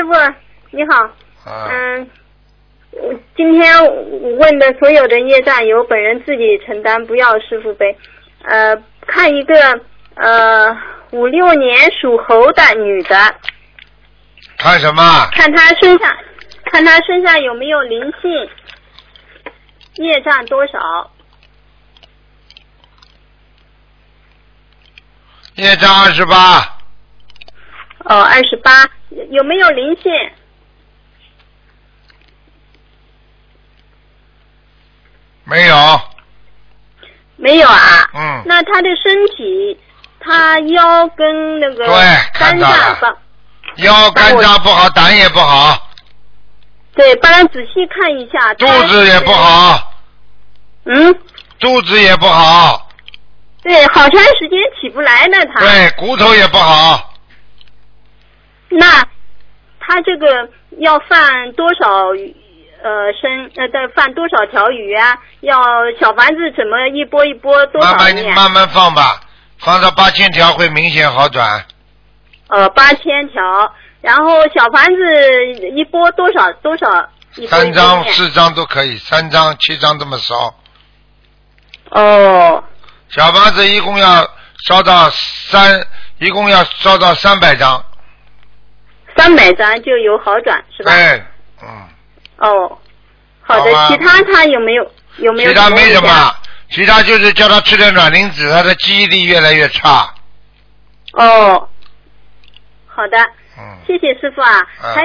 师傅你好。今天问的所有的业障由本人自己承担，不要师傅背。看一个56年属猴的女的。 看什么？ 看她身上有没有灵性，业障多少？ 业障28。 哦，28，有没有灵性？ 没有。 没有啊。那他的身体，他腰跟那个肝脏， 腰肝脏不好，胆也不好。 对，帮他仔细看一下。 肚子也不好。肚子也不好。 对，好长时间起不来呢，他。 对，骨头也不好。 那他这个要犯多少犯多少条鱼啊？要小房子怎么一波一波多少念？ 慢慢放吧，放到8000条会明显好转。 8000条，然后小房子一波多少？3 张4张都可以，3张7张这么烧。小房子一共要烧到300张。 300张就有好转是吧？ 对， 好的。其他他有没有？ 其他没什么，其他就是叫他吃点卵磷脂，他的记忆力越来越差。 好的。谢谢师傅啊。